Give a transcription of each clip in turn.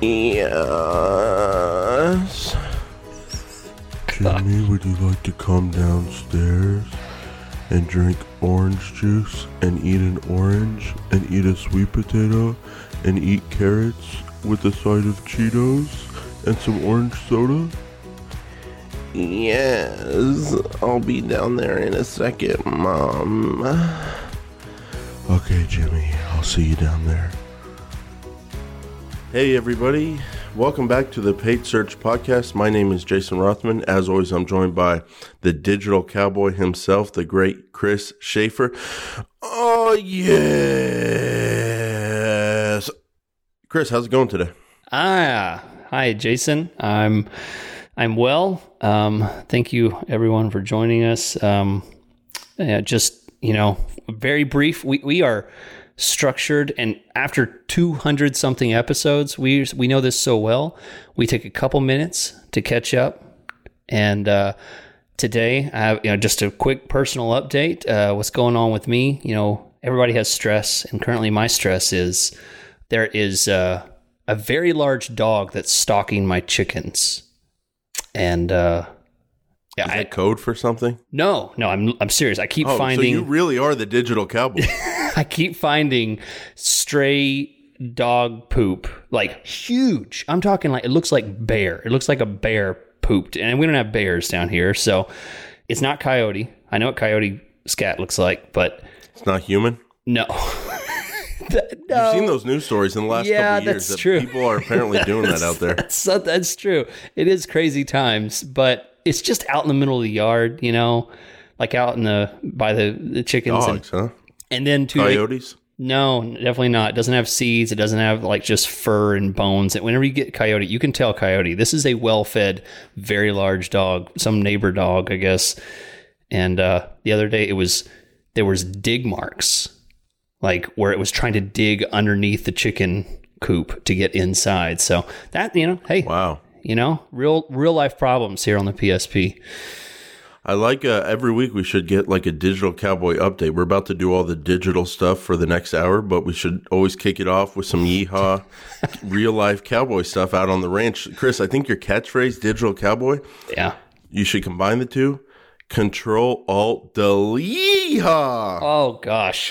Yes. Jimmy, would you like to come downstairs and drink orange juice and eat an orange and eat a sweet potato and eat carrots with a side of Cheetos and some orange soda? Yes, I'll be down there in a second, Mom. Okay, Jimmy, I'll see you down there. Hey, everybody. Welcome back to the Paid Search Podcast. My name is Jason Rothman. As always, I'm joined by the digital cowboy himself, the great Chris Schaefer. Oh, yes. Chris, how's it going today? Hi, Jason. I'm well. Thank you, everyone, for joining us. Very brief. We are structured, and after 200 something episodes, we know this so well. We take a couple minutes to catch up, and today I have just a quick personal update. What's going on with me? Everybody has stress, and currently my stress is there is a very large dog that's stalking my chickens, and is that code for something? No, I'm serious. I keep finding. So you really are the digital cowboy. I keep finding stray dog poop, like huge. I'm talking like it looks like bear. It looks like a bear pooped, and we don't have bears down here, so it's not coyote. I know what coyote scat looks like, but it's not human. No. No. You've seen those news stories in the last couple of years that true. People are apparently doing that out there. That's true. It is crazy times, but it's just out in the middle of the yard, like out in by the chickens. Dogs, huh? And then coyotes? No, definitely not. It doesn't have seeds. It doesn't have like just fur and bones. And whenever you get coyote, you can tell coyote. This is a well-fed, very large dog, some neighbor dog, I guess. And the other day there was dig marks, like where it was trying to dig underneath the chicken coop to get inside. So that, hey, wow, real life problems here on the PSP. I like every week we should get like a digital cowboy update. We're about to do all the digital stuff for the next hour, but we should always kick it off with some yeehaw, real life cowboy stuff out on the ranch. Chris, I think your catchphrase, digital cowboy. Yeah. You should combine the two. Control, Alt, Delete. Yeehaw. Oh, gosh.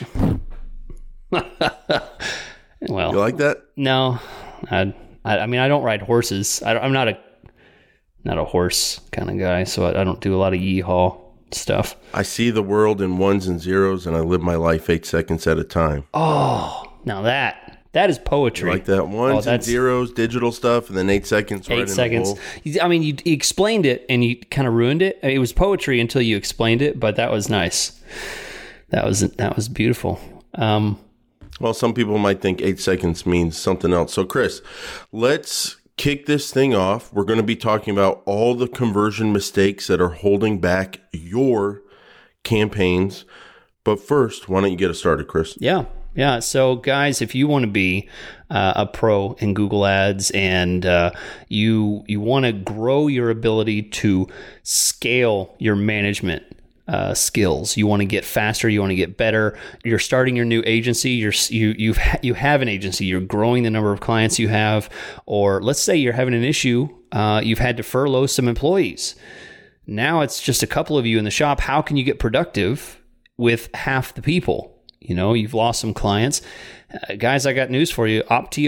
Well, you like that? No. I mean, I don't ride horses. I'm not a horse kind of guy, so I don't do a lot of yeehaw stuff. I see the world in ones and zeros, and I live my life 8 seconds at a time. Oh, now that is poetry. You like that? Ones and zeros, digital stuff, and then 8 seconds. 8 seconds. I mean, you explained it, and you kind of ruined it. It was poetry until you explained it, but that was nice. That was beautiful. Well, some people might think 8 seconds means something else. So, Chris, let's kick this thing off. We're going to be talking about all the conversion mistakes that are holding back your campaigns. But first, why don't you get us started, Chris? Yeah. So, guys, if you want to be a pro in Google Ads and you want to grow your ability to scale your management skills, you want to get faster, you want to get better. You're starting your new agency. You have an agency. You're growing the number of clients you have, or let's say you're having an issue. You've had to furlough some employees. Now it's just a couple of you in the shop. How can you get productive with half the people? You've lost some clients. Guys, I got news for you.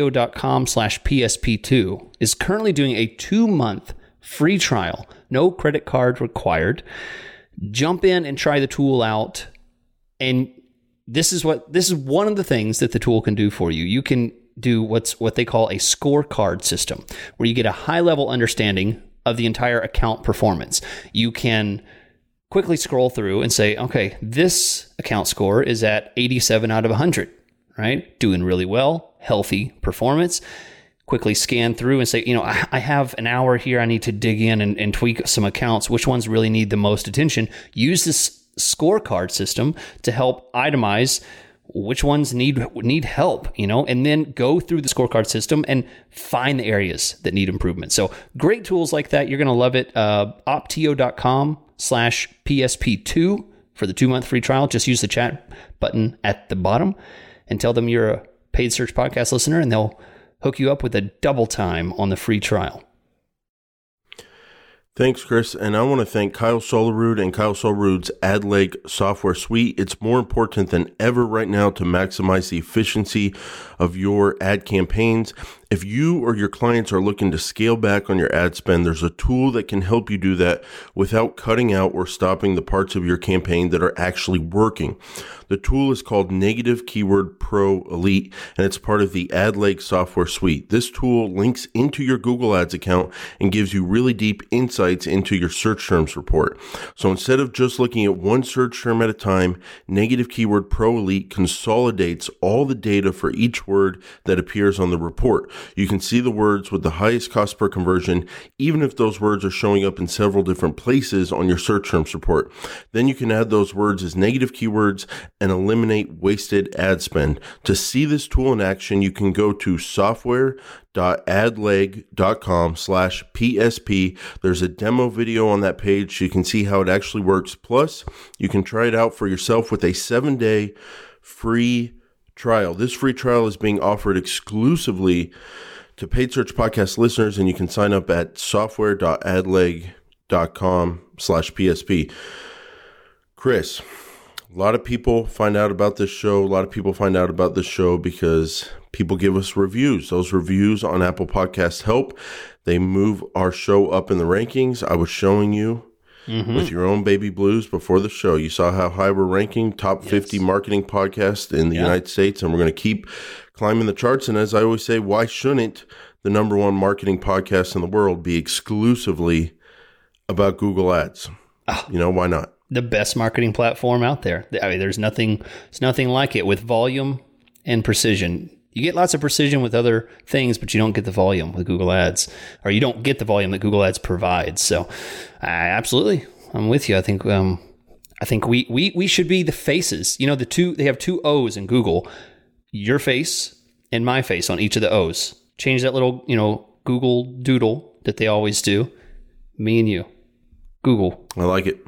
Optio.com/PSP2 is currently doing a 2-month free trial. No credit card required. Jump in and try the tool out. And this is one of the things that the tool can do for you. You can do what they call a scorecard system, where you get a high-level understanding of the entire account performance. You can quickly scroll through and say, okay, this account score is at 87 out of 100, right? Doing really well, healthy performance. Quickly scan through and say, I have an hour here. I need to dig in and tweak some accounts. Which ones really need the most attention? Use this scorecard system to help itemize which ones need help, and then go through the scorecard system and find the areas that need improvement. So great tools like that. You're going to love it. Optio.com/PSP2 for the 2-month free trial. Just use the chat button at the bottom and tell them you're a Paid Search Podcast listener, and they'll hook you up with a double time on the free trial. Thanks, Chris. And I want to thank Kyle Solarud and Kyle Solarud's AdLeg software suite. It's more important than ever right now to maximize the efficiency of your ad campaigns. If you or your clients are looking to scale back on your ad spend, there's a tool that can help you do that without cutting out or stopping the parts of your campaign that are actually working. The tool is called Negative Keyword Pro Elite, and it's part of the AdLeg software suite. This tool links into your Google Ads account and gives you really deep insights into your search terms report. So instead of just looking at one search term at a time, Negative Keyword Pro Elite consolidates all the data for each word that appears on the report. You can see the words with the highest cost per conversion, even if those words are showing up in several different places on your search terms report. Then you can add those words as negative keywords and eliminate wasted ad spend. To see this tool in action, you can go to software.adleg.com/PSP. There's a demo video on that page so you can see how it actually works. Plus, you can try it out for yourself with a 7-day free trial. This free trial is being offered exclusively to Paid Search Podcast listeners, and you can sign up at software.adleg.com/PSP. Chris, a lot of people find out about this show. A lot of people find out about this show because people give us reviews. Those reviews on Apple Podcasts help. They move our show up in the rankings. I was showing you with your own baby blues before the show. You saw how high we're ranking, top 50 marketing podcast in the United States, and we're going to keep climbing the charts. And as I always say, why shouldn't the number one marketing podcast in the world be exclusively about Google Ads? Why not? The best marketing platform out there. I mean, there's nothing like it with volume and precision. You get lots of precision with other things, but you don't get the volume with Google Ads, or you don't get the volume that Google Ads provides. So, absolutely, I'm with you. I think we should be the faces. They have two O's in Google, your face and my face on each of the O's. Change that little, Google doodle that they always do. Me and you, Google. I like it.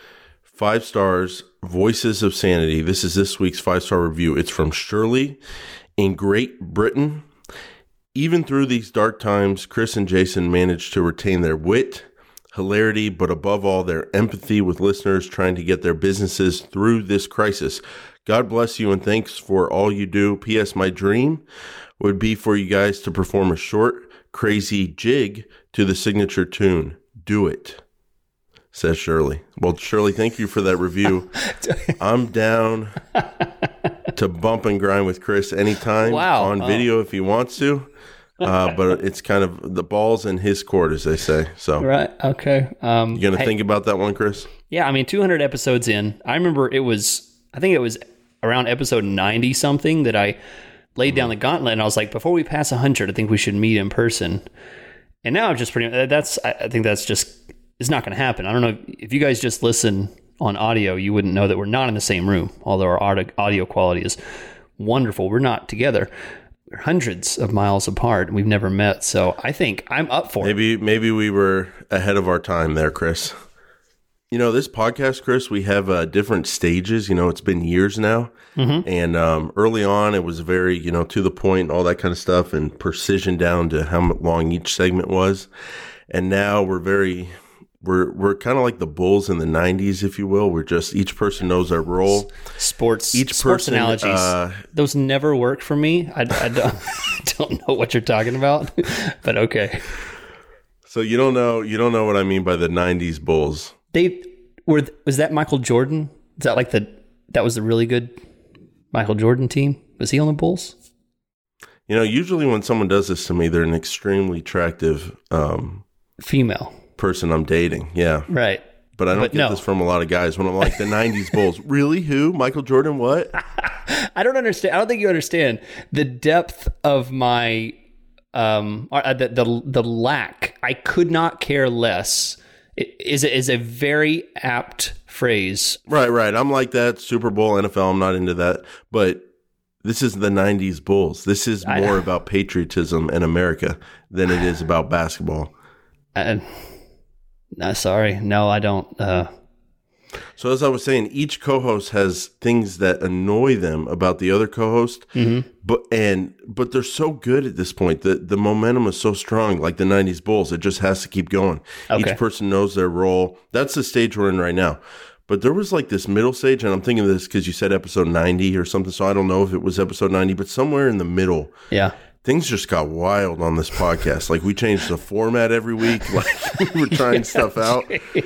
5 stars, Voices of Sanity. This is this week's 5-star review. It's from Shirley. In Great Britain, even through these dark times, Chris and Jason managed to retain their wit, hilarity, but above all, their empathy with listeners trying to get their businesses through this crisis. God bless you and thanks for all you do. P.S. My dream would be for you guys to perform a short, crazy jig to the signature tune. Do it, says Shirley. Well, Shirley, thank you for that review. I'm down to bump and grind with Chris anytime on video if he wants to. But it's kind of the ball's in his court, as they say. So right, okay. You going to think about that one, Chris? Yeah, I mean, 200 episodes in. I remember I think it was around episode 90 something that I laid down the gauntlet, and I was like, before we pass 100, I think we should meet in person. And now I'm just I think that's just, it's not going to happen. I don't know if you guys just listen on audio, you wouldn't know that we're not in the same room, although our audio quality is wonderful. We're not together. We're hundreds of miles apart, and we've never met. So I think I'm up for it. Maybe we were ahead of our time there, Chris. This podcast, Chris, we have different stages. It's been years now. And early on, it was very, to the point and all that kind of stuff and precision down to how long each segment was. And now we're kind of like the Bulls in the 90s, if you will. We're just, each person knows their role. Sports analogies. Those never work for me. I don't know what you're talking about, but okay. So you don't know what I mean by the 90s Bulls. Was that Michael Jordan? Is that like that was the really good Michael Jordan team? Was he on the Bulls? Usually when someone does this to me, they're an extremely attractive female person I'm dating. Yeah. Right. But I don't get this from a lot of guys when I'm like, the 90s Bulls. Really? Who? Michael Jordan? What? I don't understand. I don't think you understand the depth of my the lack. I could not care less. Is a very apt phrase. Right. I'm like that. Super Bowl, NFL, I'm not into that. But this is the 90s Bulls. This is more about patriotism in America than it is about basketball. No, sorry. No, I don't. So as I was saying, each co-host has things that annoy them about the other co-host, but they're so good at this point. The momentum is so strong, like the 90s Bulls. It just has to keep going. Okay. Each person knows their role. That's the stage we're in right now. But there was like this middle stage, and I'm thinking of this because you said episode 90 or something, so I don't know if it was episode 90, but somewhere in the middle. Yeah. Things just got wild on this podcast. Like we changed the format every week. Like we were trying stuff out.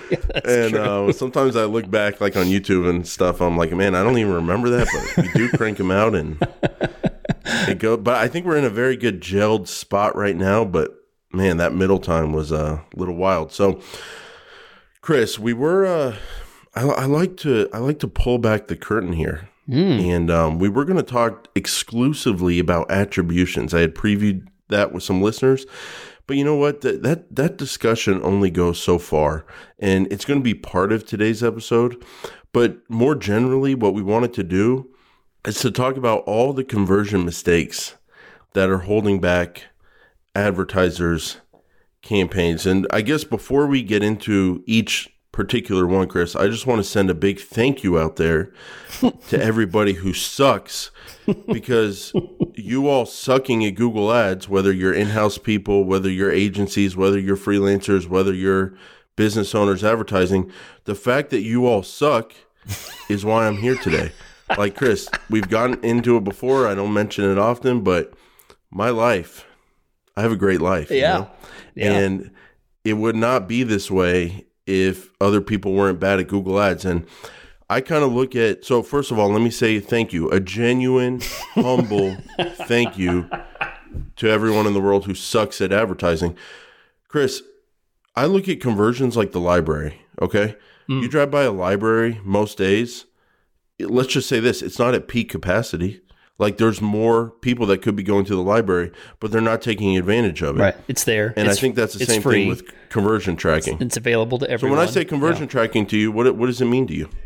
And sometimes I look back like on YouTube and stuff. I'm like, man, I don't even remember that, but we do crank them out and it go. But I think we're in a very good gelled spot right now. But man, that middle time was a little wild. So, Chris, we were. I like to pull back the curtain here. And we were going to talk exclusively about attributions. I had previewed that with some listeners, but you know what? That discussion only goes so far, and it's going to be part of today's episode. But more generally, what we wanted to do is to talk about all the conversion mistakes that are holding back advertisers' campaigns. And I guess before we get into each particular one, Chris, I just want to send a big thank you out there to everybody who sucks, because you all sucking at Google Ads, whether you're in-house people, whether you're agencies, whether you're freelancers, whether you're business owners advertising, the fact that you all suck is why I'm here today. Like, Chris, we've gotten into it before. I don't mention it often, but my life, I have a great life. Yeah. You know? Yeah. And it would not be this way if other people weren't bad at Google Ads. And I kind of look at, so first of all, let me say thank you, a genuine, humble thank you to everyone in the world who sucks at advertising. Chris, I look at conversions like the library, okay? You drive by a library most days, let's just say this, it's not at peak capacity. Like there's more people that could be going to the library, but they're not taking advantage of it. Right. It's there. And I think that's the same thing with conversion tracking. It's available to everyone. So when I say conversion tracking to you, what does it mean to you?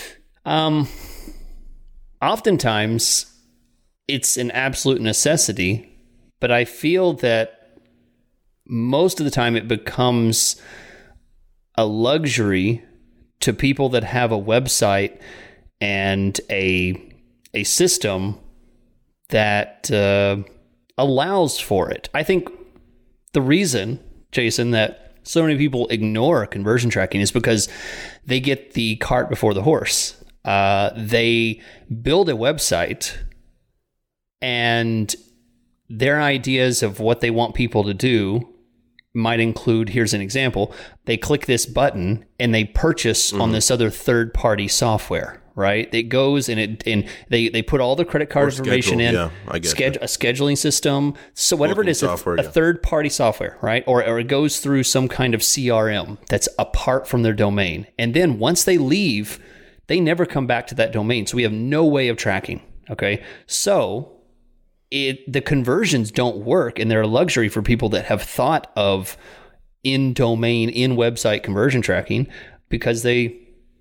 Oftentimes it's an absolute necessity, but I feel that most of the time it becomes a luxury to people that have a website and a system that allows for it. I think the reason, Jason, that so many people ignore conversion tracking is because they get the cart before the horse. They build a website and their ideas of what they want people to do might include, here's an example, they click this button and they purchase on this other third-party software. Right, it goes and they put all the credit card information in. Yeah, I get a scheduling system. So whatever it is, a third party software, right? Or it goes through some kind of CRM that's apart from their domain. And then once they leave, they never come back to that domain. So we have no way of tracking. Okay, so the conversions don't work, and they're a luxury for people that have thought of in domain, in website conversion tracking, because they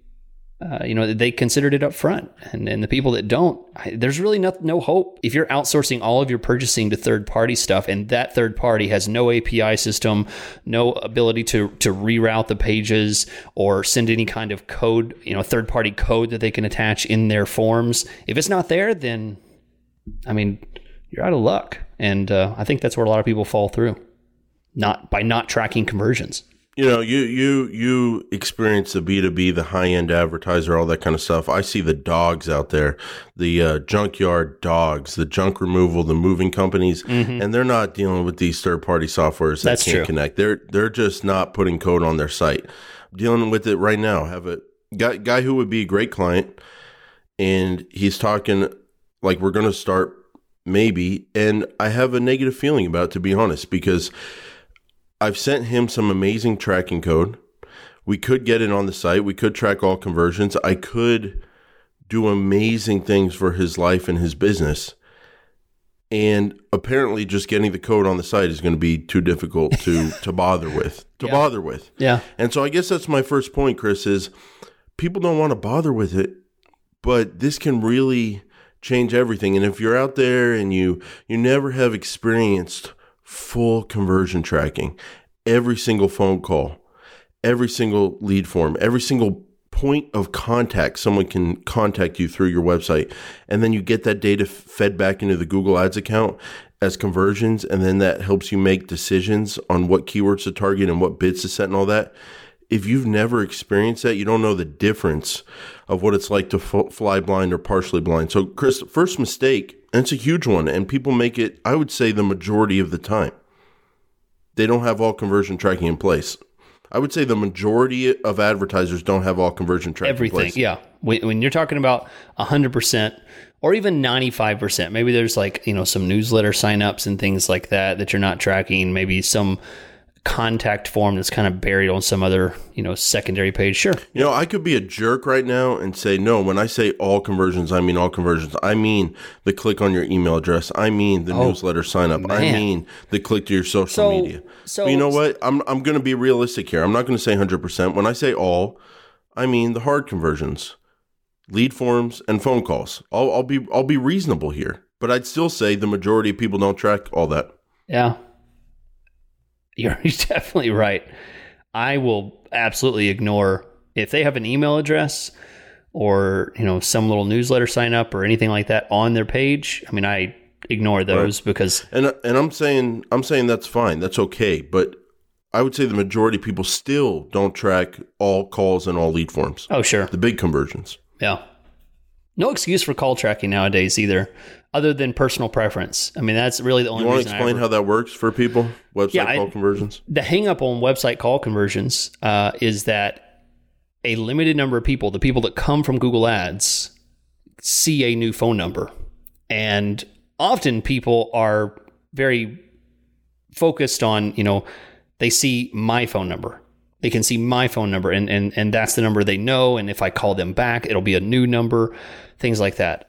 considered it up front. And the people that don't, there's really no hope. If you're outsourcing all of your purchasing to third-party stuff, and that third party has no API system, no ability to reroute the pages or send any kind of code, third-party code that they can attach in their forms, if it's not there, then, you're out of luck. And I think that's where a lot of people fall through, by not tracking conversions. You experience the B2B, the high-end advertiser, all that kind of stuff. I see the dogs out there, the junkyard dogs, the junk removal, the moving companies, and they're not dealing with these third-party softwares that can't connect. They're just not putting code on their site. I'm dealing with it right now. I have a guy who would be a great client, and he's talking like we're going to start maybe, and I have a negative feeling about it, to be honest, because I've sent him some amazing tracking code. We could get it on the site. We could track all conversions. I could do amazing things for his life and his business. And apparently just getting the code on the site is going to be too difficult to bother with. Bother with. Yeah. And so I guess that's my first point, Chris, is people don't want to bother with it, but this can really change everything. And if you're out there and you never have experienced full conversion tracking, every single phone call, every single lead form, every single point of contact. Someone can contact you through your website, and then you get that data fed back into the Google Ads account as conversions, and then that helps you make decisions on what keywords to target and what bids to set and all that. If you've never experienced that, you don't know the difference of what it's like to fly blind or partially blind. So, Chris, first mistake, and it's a huge one, and people make it, I would say, the majority of the time. They don't have all conversion tracking in place. I would say the majority of advertisers don't have all conversion tracking in place. Everything, yeah. When you're talking about 100% or even 95%, maybe there's like, some newsletter signups and things like that you're not tracking, maybe some contact form that's kind of buried on some other, secondary page. Sure. I could be a jerk right now and say, no, when I say all conversions, I mean all conversions. I mean the click on your email address. I mean the newsletter sign up. Man. I mean the click to your social media. But you know what? I'm going to be realistic here. I'm not going to say 100%. When I say all, I mean the hard conversions, lead forms, and phone calls. I'll be reasonable here, but I'd still say the majority of people don't track all that. Yeah. You're definitely right. I will absolutely ignore if they have an email address or, some little newsletter sign up or anything like that on their page. I mean, I ignore those because and I'm saying that's fine. That's okay. But I would say the majority of people still don't track all calls and all lead forms. Oh, sure. The big conversions. Yeah. No excuse for call tracking nowadays either, other than personal preference. I mean, that's really the only reason. You want to explain how that works for people? Website call conversions? The hang up on website call conversions is that a limited number of people, the people that come from Google Ads, see a new phone number. And often people are very focused on, they see my phone number. They can see my phone number and that's the number they know. And if I call them back, it'll be a new number, things like that.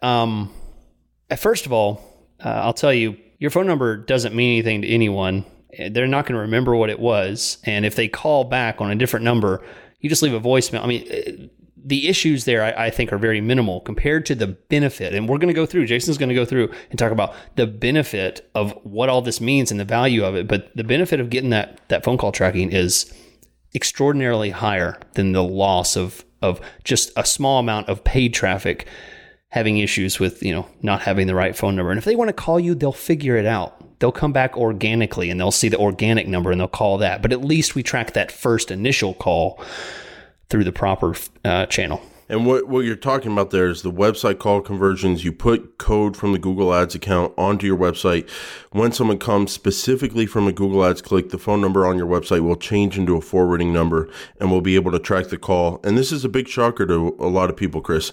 First of all, I'll tell you, your phone number doesn't mean anything to anyone. They're not going to remember what it was. And if they call back on a different number, you just leave a voicemail. I mean, the issues there, I think, are very minimal compared to the benefit. And we're going to go through, Jason's going to go through and talk about the benefit of what all this means and the value of it. But the benefit of getting that phone call tracking is extraordinarily higher than the loss of just a small amount of paid traffic having issues with, not having the right phone number. And if they want to call you, they'll figure it out. They'll come back organically and they'll see the organic number and they'll call that. But at least we track that first initial call through the proper channel. And what you're talking about there is the website call conversions. You put code from the Google Ads account onto your website. When someone comes specifically from a Google Ads click, the phone number on your website will change into a forwarding number and we'll be able to track the call. And this is a big shocker to a lot of people, Chris.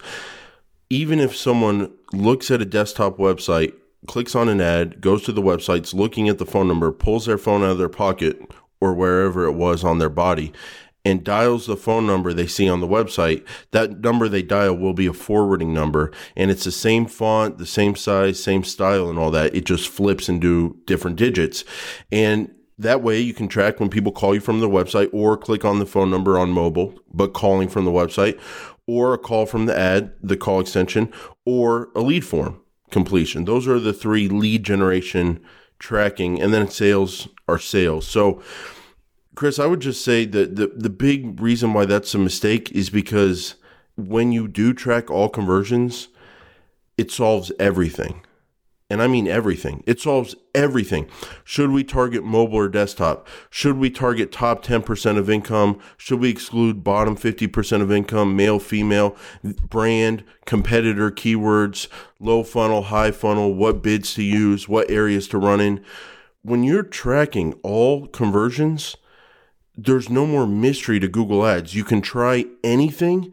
Even if someone looks at a desktop website, clicks on an ad, goes to the websites, looking at the phone number, pulls their phone out of their pocket or wherever it was on their body, and dials the phone number they see on the website, that number they dial will be a forwarding number. And it's the same font, the same size, same style and all that. It just flips into different digits. And that way you can track when people call you from the website or click on the phone number on mobile, but calling from the website, or a call from the ad, the call extension, or a lead form completion. Those are the three lead generation tracking, and then sales are sales. So, Chris, I would just say that the big reason why that's a mistake is because when you do track all conversions, it solves everything. And I mean everything. It solves everything. Should we target mobile or desktop? Should we target top 10% of income? Should we exclude bottom 50% of income, male, female, brand, competitor, keywords, low funnel, high funnel, what bids to use, what areas to run in? When you're tracking all conversions, there's no more mystery to Google Ads. You can try anything.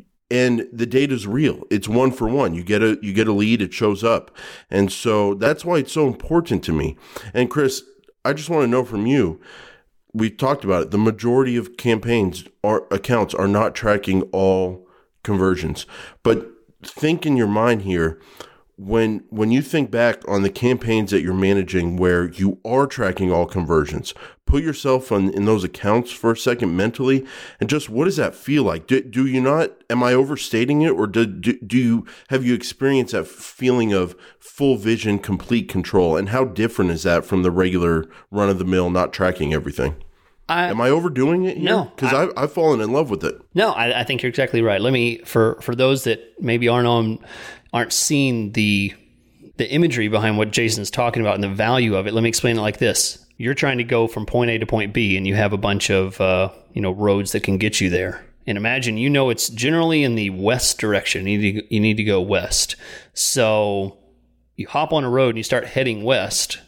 And the data's real. It's one for one. You get a lead, it shows up. And so that's why it's so important to me. And Chris, I just want to know from you, we talked about it, the majority of campaigns or accounts are not tracking all conversions. But think in your mind here, when you think back on the campaigns that you're managing where you are tracking all conversions, put yourself in those accounts for a second mentally, and just what does that feel like? Do you not? Am I overstating it, or have you experienced that feeling of full vision, complete control? And how different is that from the regular run of the mill, not tracking everything? Am I overdoing it here? No. Because I've fallen in love with it. No, I think you're exactly right. Let me, for those that maybe aren't seeing the imagery behind what Jason's talking about and the value of it, let me explain it like this. You're trying to go from point A to point B, and you have a bunch of roads that can get you there. And imagine, it's generally in the west direction. You need to go west. So you hop on a road and you start heading west.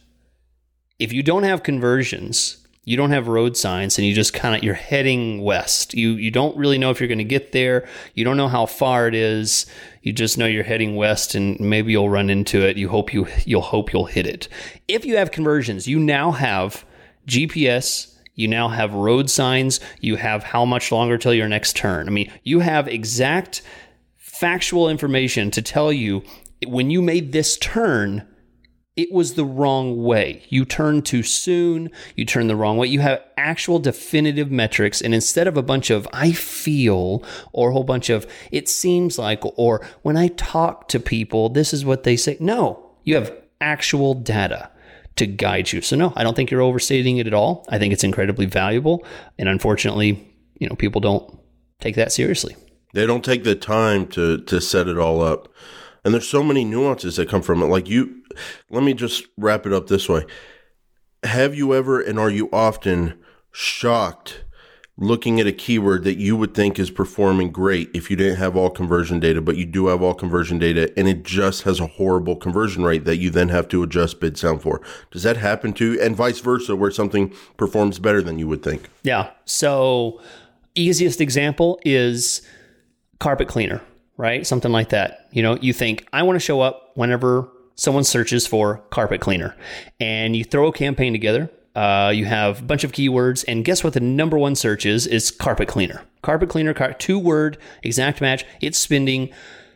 If you don't have conversions, you don't have road signs, and you just you're heading west. You don't really know if you're going to get there. You don't know how far it is. You just know you're heading west, and maybe you'll run into it. You'll hope you'll hit it. If you have conversions, you now have GPS. You now have road signs. You have how much longer till your next turn. I mean, you have exact factual information to tell you when you made this turn, it was the wrong way. You turned too soon. You turned the wrong way. You have actual definitive metrics. And instead of a bunch of I feel or a whole bunch of it seems like or when I talk to people, this is what they say. No, you have actual data to guide you. So no, I don't think you're overstating it at all. I think it's incredibly valuable. And unfortunately, people don't take that seriously. They don't take the time to set it all up. And there's so many nuances that come from it. Let me just wrap it up this way. Have you ever, and are you often shocked looking at a keyword that you would think is performing great if you didn't have all conversion data, but you do have all conversion data and it just has a horrible conversion rate that you then have to adjust bid sound for? Does that happen to you? And vice versa, where something performs better than you would think? Yeah. So easiest example is carpet cleaner. Right? Something like that. You think, I want to show up whenever someone searches for carpet cleaner. And you throw a campaign together. You have a bunch of keywords. And guess what the number one search is carpet cleaner. Carpet cleaner, 2-word, exact match. It's spending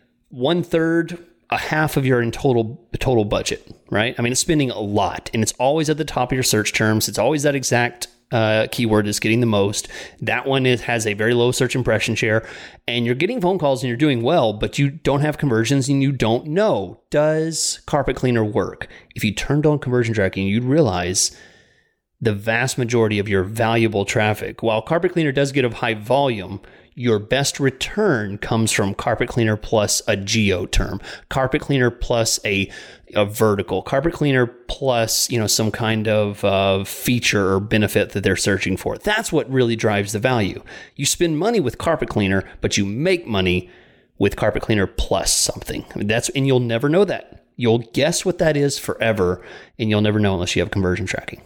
1/3, a half of your total budget. Right? I mean, it's spending a lot. And it's always at the top of your search terms. It's always that exact keyword is getting the most. That one has a very low search impression share, and you're getting phone calls and you're doing well, but you don't have conversions and you don't know, does carpet cleaner work? If you turned on conversion tracking, you'd realize the vast majority of your valuable traffic, while carpet cleaner does get a high volume, your best return comes from carpet cleaner plus a geo term, carpet cleaner plus a vertical, carpet cleaner plus, some kind of feature or benefit that they're searching for. That's what really drives the value. You spend money with carpet cleaner, but you make money with carpet cleaner plus something. I mean, and you'll never know that. You'll guess what that is forever, and you'll never know unless you have conversion tracking.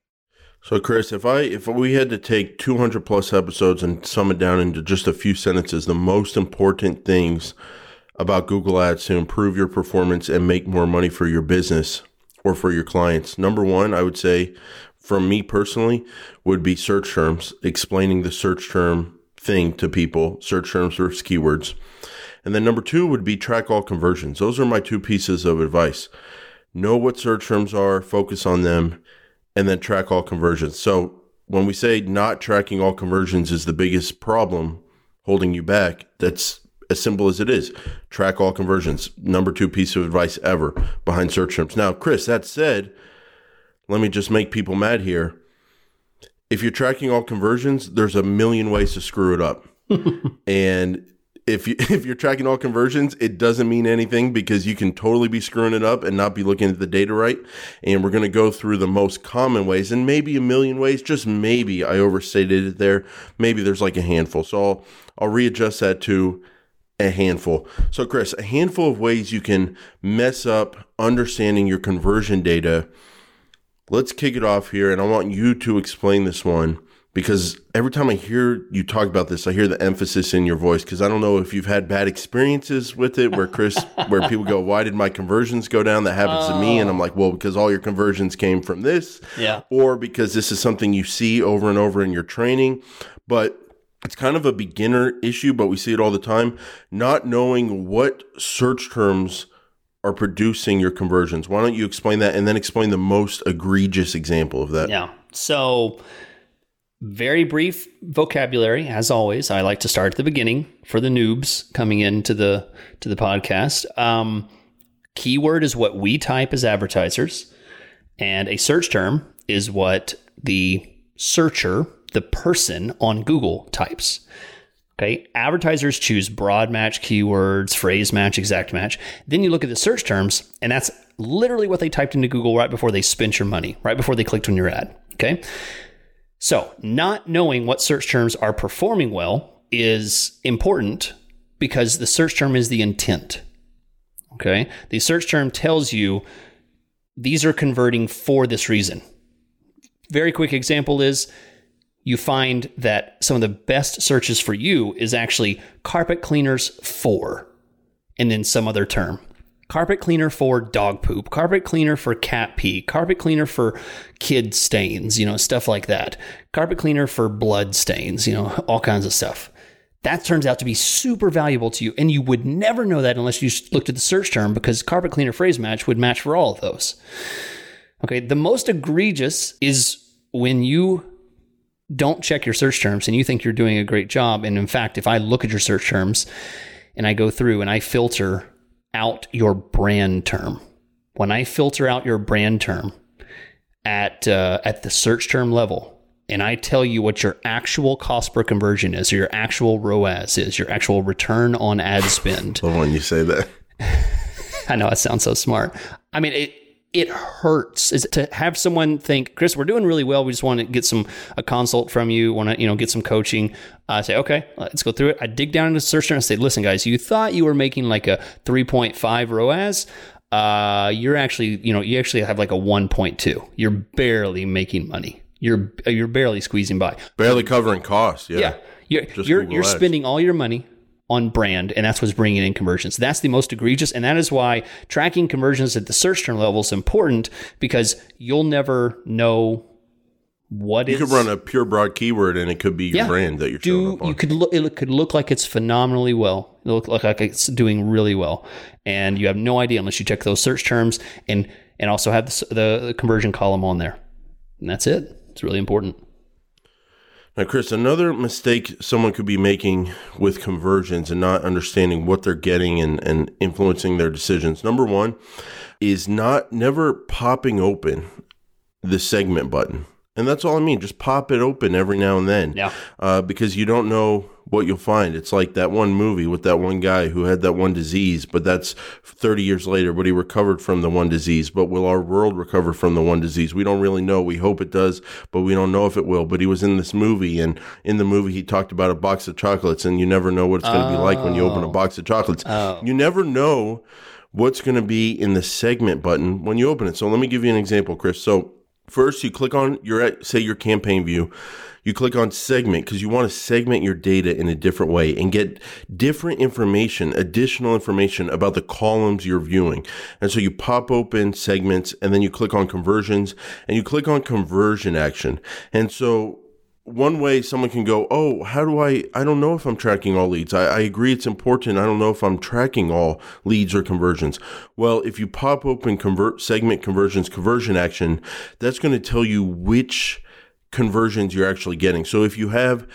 So Chris, if we had to take 200 plus episodes and sum it down into just a few sentences, the most important things about Google Ads to improve your performance and make more money for your business or for your clients. Number one, I would say from me personally would be search terms, explaining the search term thing to people, search terms versus keywords. And then number two would be track all conversions. Those are my two pieces of advice. Know what search terms are, focus on them, and then track all conversions. So when we say not tracking all conversions is the biggest problem holding you back, that's as simple as it is. Track all conversions. Number two piece of advice ever behind search terms. Now, Chris, that said, let me just make people mad here. If you're tracking all conversions, there's a million ways to screw it up. And if you're tracking all conversions, it doesn't mean anything because you can totally be screwing it up and not be looking at the data right. And we're going to go through the most common ways and maybe a million ways, just maybe I overstated it there. Maybe there's like a handful. So I'll readjust that to a handful. So Chris, a handful of ways you can mess up understanding your conversion data. Let's kick it off here. And I want you to explain this one, because every time I hear you talk about this, I hear the emphasis in your voice, because I don't know if you've had bad experiences with it where where people go, why did my conversions go down? That happens to me. And I'm like, well, because all your conversions came from this. Yeah. Or because this is something you see over and over in your training. But it's kind of a beginner issue, but we see it all the time. Not knowing what search terms are producing your conversions. Why don't you explain that and then explain the most egregious example of that? Yeah. So very brief vocabulary, as always. I like to start at the beginning for the noobs coming into the podcast. Keyword is what we type as advertisers, and a search term is what the searcher, the person on Google types. Okay, advertisers choose broad match keywords, phrase match, exact match. Then you look at the search terms, and that's literally what they typed into Google right before they spent your money, right before they clicked on your ad. Okay, so not knowing what search terms are performing well is important because the search term is the intent. Okay, the search term tells you these are converting for this reason. Very quick example is you find that some of the best searches for you is actually carpet cleaners for, and then some other term. Carpet cleaner for dog poop, carpet cleaner for cat pee, carpet cleaner for kid stains, stuff like that. Carpet cleaner for blood stains, all kinds of stuff. That turns out to be super valuable to you. And you would never know that unless you looked at the search term, because carpet cleaner phrase match would match for all of those. Okay, the most egregious is when you don't check your search terms and you think you're doing a great job. And in fact, if I look at your search terms and I go through and I filter out your brand term, when I filter out your brand term at the search term level, and I tell you what your actual cost per conversion is, or your actual ROAS is, your actual return on ad spend. Love when you say that. I know, it sounds so smart. I mean, it hurts is to have someone think, Chris, we're doing really well. We just want to get a consult from you. Want to, get some coaching. I say, okay, let's go through it. I dig down into the search term and say, listen, guys, you thought you were making like a 3.5 ROAS. You're actually, you actually have like a 1.2. You're barely making money. You're barely squeezing by. Barely covering costs. Yeah. You're spending all your money on brand, and that's what's bringing in conversions. That's the most egregious, and that is why tracking conversions at the search term level is important, because you'll never know what you could run a pure broad keyword, and it could be your brand that you're showing up on. It could look like it's phenomenally well. It look like it's doing really well, and you have no idea unless you check those search terms and also have the conversion column on there, and that's it. It's really important. Now, Chris, another mistake someone could be making with conversions and not understanding what they're getting and influencing their decisions. Number one is never popping open the segment button. And that's all I mean. Just pop it open every now and then. Yeah. Because you don't know what you'll find. It's like that one movie with that one guy who had that one disease, but that's 30 years later, but he recovered from the one disease. But will our world recover from the one disease? We don't really know. We hope it does, but we don't know if it will. But he was in this movie, and in the movie, he talked about a box of chocolates, and you never know what it's going to be like when you open a box of chocolates. You never know what's going to be in the segment button when you open it. So let me give you an example, Chris. So first, you click on your campaign view. You click on segment because you want to segment your data in a different way and get different information, additional information about the columns you're viewing. And so you pop open segments, and then you click on conversions, and you click on conversion action. And so one way someone can go, oh, how do I don't know if I'm tracking all leads. I agree it's important. I don't know if I'm tracking all leads or conversions. Well, if you pop open segment conversions, conversion action, that's going to tell you which conversions you're actually getting. So if you have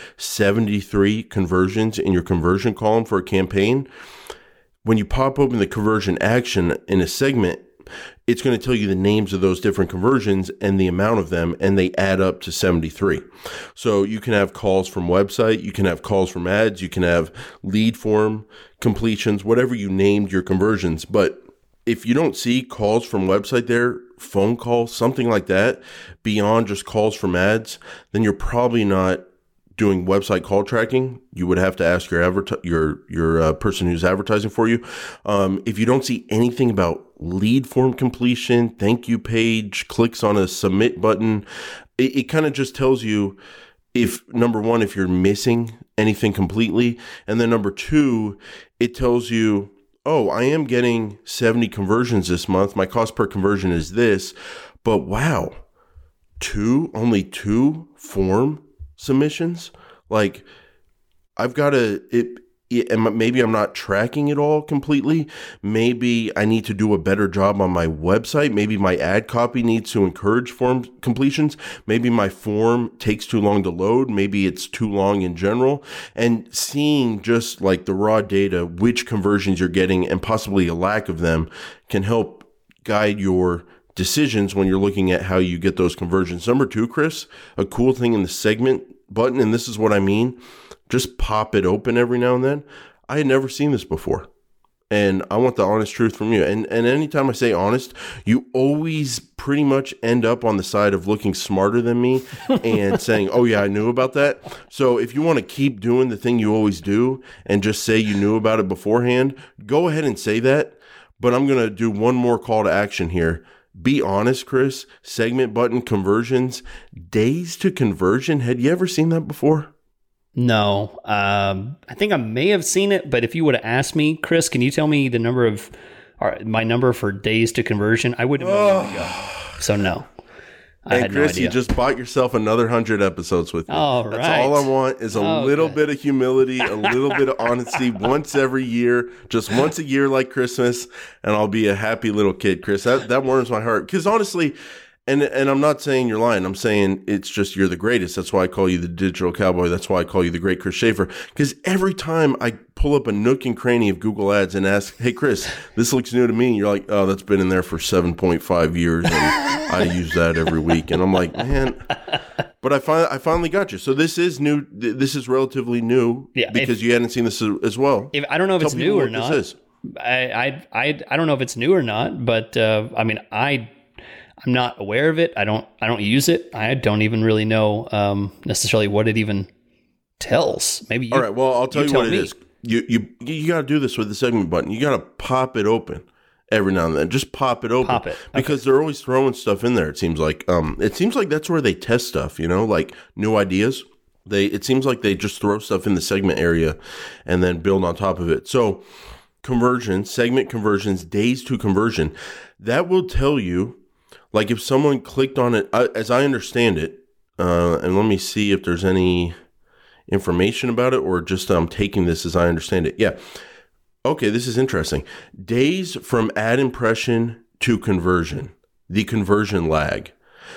73 conversions in your conversion column for a campaign, when you pop open the conversion action in a segment, it's going to tell you the names of those different conversions and the amount of them, and they add up to 73. So you can have calls from website, you can have calls from ads, you can have lead form completions, whatever you named your conversions. But if you don't see calls from website there, phone calls, something like that, beyond just calls from ads, then you're probably not doing website call tracking. You would have to ask your person who's advertising for you. If you don't see anything about lead form completion, thank you page, clicks on a submit button, it kind of just tells you if, number one, if you're missing anything completely. And then number two, it tells you, oh, I am getting 70 conversions this month. My cost per conversion is this, but wow, only two form submissions. Like I've got and maybe I'm not tracking it all completely. Maybe I need to do a better job on my website. Maybe my ad copy needs to encourage form completions. Maybe my form takes too long to load. Maybe it's too long in general. And seeing just like the raw data, which conversions you're getting and possibly a lack of them can help guide your decisions when you're looking at how you get those conversions. Number two, Chris, a cool thing in the segment button, and this is what I mean, just pop it open every now and then. I had never seen this before. And I want the honest truth from you. And anytime I say honest, you always pretty much end up on the side of looking smarter than me and saying, oh yeah, I knew about that. So if you want to keep doing the thing you always do and just say you knew about it beforehand, go ahead and say that. But I'm going to do one more call to action here. Be honest, Chris. Segment button conversions, days to conversion. Had you ever seen that before? No. I think I may have seen it, but if you would have asked me, Chris, can you tell me the number of, or my number for days to conversion? I wouldn't have known to go. So no. I had Chris, no idea. you just bought yourself another 100 episodes with me. All That's right. all I want is a little bit of humility, a little bit of honesty once every year, just once a year like Christmas, and I'll be a happy little kid, Chris. That warms my heart. Because honestly, and I'm not saying you're lying. I'm saying it's just you're the greatest. That's why I call you the digital cowboy. That's why I call you the great Chris Schaefer. Because every time I pull up a nook and cranny of Google Ads and ask, hey, Chris, this looks new to me. And you're like, oh, that's been in there for 7.5 years. And I use that every week. And I'm like, man, but I finally got you. So this is new. This is relatively new because you hadn't seen this as well. I don't know if it's new or not. This is. I don't know if it's new or not, but I mean, I'm not aware of it. I don't use it. I don't even really know necessarily what it even tells. Maybe you. All right. Well, I'll tell you what it me. is. You got to do this with the segment button. You got to pop it open every now and then. Just pop it open. Pop it. Because they're always throwing stuff in there. It seems like that's where they test stuff. Like new ideas. It seems like they just throw stuff in the segment area and then build on top of it. So segment conversions, days to conversion, that will tell you. Like if someone clicked on it, as I understand it, and let me see if there's any information about it or just I'm taking this as I understand it. Yeah. Okay, this is interesting. Days from ad impression to conversion, the conversion lag.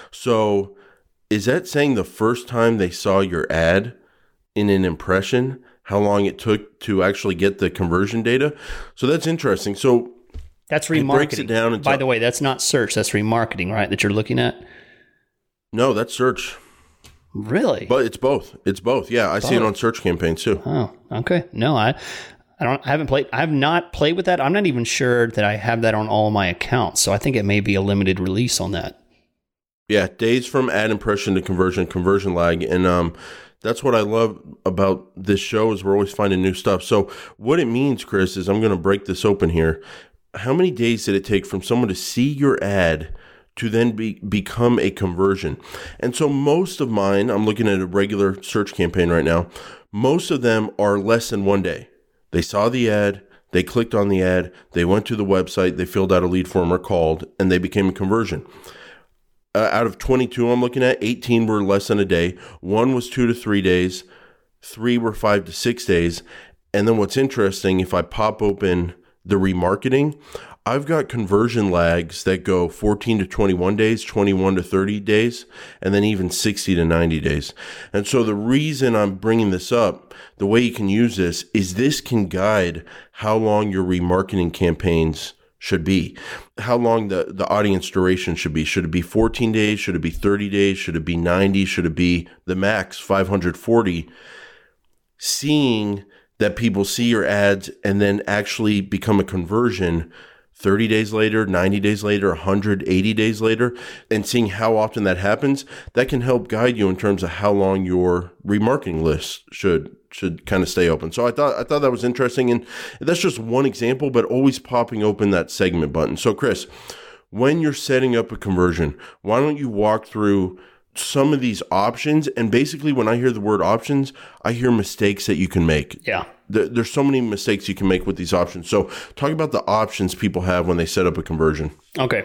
So is that saying the first time they saw your ad in an impression, how long it took to actually get the conversion data? So that's interesting. So that's remarketing. It breaks it down into, by the way, that's not search. That's remarketing, right? That you're looking at? No, that's search. Really? But it's both. It's both. Yeah, I see it on search campaigns too. Oh, okay. No, I have not played with that. I'm not even sure that I have that on all my accounts. So I think it may be a limited release on that. Yeah, days from ad impression to conversion lag. And that's what I love about this show is we're always finding new stuff. So what it means, Chris, is I'm going to break this open here. How many days did it take from someone to see your ad to then become a conversion? And so most of mine, I'm looking at a regular search campaign right now, most of them are less than 1 day. They saw the ad, they clicked on the ad, they went to the website, they filled out a lead form or called, and they became a conversion. Out of 22 I'm looking at, 18 were less than a day. 1 was 2 to 3 days. 3 were 5 to 6 days. And then what's interesting, if I pop open the remarketing, I've got conversion lags that go 14 to 21 days, 21 to 30 days, and then even 60 to 90 days. And so the reason I'm bringing this up, the way you can use this can guide how long your remarketing campaigns should be, how long the audience duration should be. Should it be 14 days? Should it be 30 days? Should it be 90? Should it be the max 540? Seeing that people see your ads and then actually become a conversion 30 days later, 90 days later, 180 days later, and seeing how often that happens, that can help guide you in terms of how long your remarketing list should kind of stay open. So I thought that was interesting, and that's just one example, but always popping open that segment button. So Chris, when you're setting up a conversion, why don't you walk through some of these options? And basically when I hear the word options, I hear mistakes that you can make. Yeah. There's so many mistakes you can make with these options. So talk about the options people have when they set up a conversion. Okay.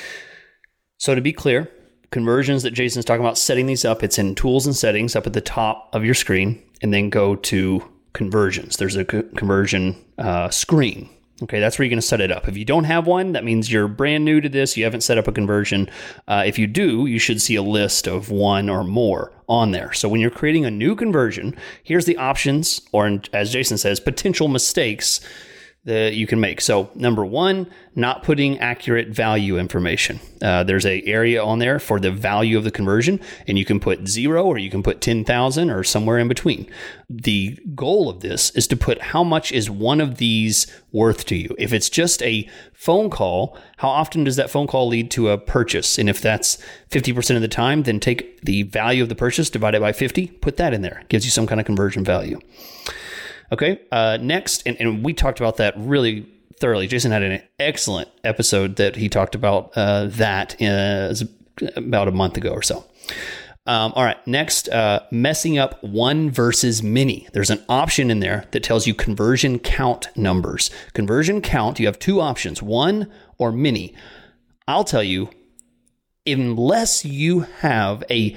So to be clear, conversions that Jason's talking about, setting these up, it's in tools and settings up at the top of your screen, and then go to conversions. There's a conversion screen. Okay, that's where you're going to set it up. If you don't have one, that means you're brand new to this. You haven't set up a conversion. If you do, you should see a list of one or more on there. So when you're creating a new conversion, here's the options, or as Jason says, potential mistakes that you can make. So number one, not putting accurate value information. There's a area on there for the value of the conversion, and you can put 0 or you can put 10,000 or somewhere in between. The goal of this is to put how much is one of these worth to you. If it's just a phone call, how often does that phone call lead to a purchase? And if that's 50% of the time, then take the value of the purchase divided by 50, put that in there. Gives you some kind of conversion value. Okay, next, and we talked about that really thoroughly. Jason had an excellent episode that he talked about that about a month ago or so. All right, next, messing up one versus many. There's an option in there that tells you conversion count numbers. Conversion count, you have two options, one or many. I'll tell you, unless you have a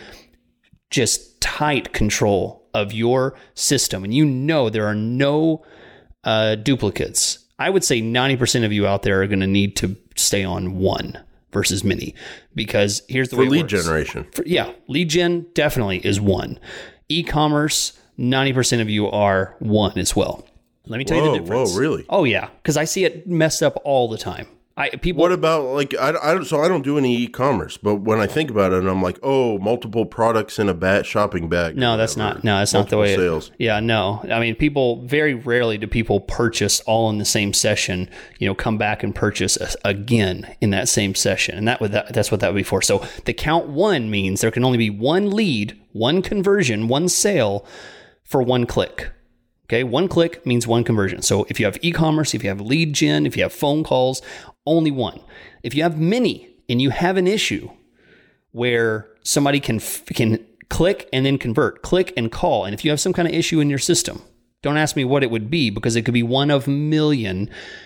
just tight control of your system and you know there are no duplicates, I would say 90% of you out there are going to need to stay on one versus many, because here's the way it lead works. generation. Lead gen definitely is one. E-commerce, 90% of you are one as well. Let me tell you the difference. Whoa, really? Oh yeah, because I see it messed up all the time. What about, like, I don't do any e-commerce, but when I think about it, I'm like, oh, multiple products in a shopping bag. No, that's not the way. Sales. No. I mean, very rarely do people purchase all in the same session, come back and purchase again in that same session. And that's what that would be for. So the count one means there can only be one lead, one conversion, one sale for one click. Okay, one click means one conversion. So if you have e-commerce, if you have lead gen, if you have phone calls, only one. If you have many and you have an issue where somebody can click and then convert, click and call, and if you have some kind of issue in your system, don't ask me what it would be, because it could be one of a million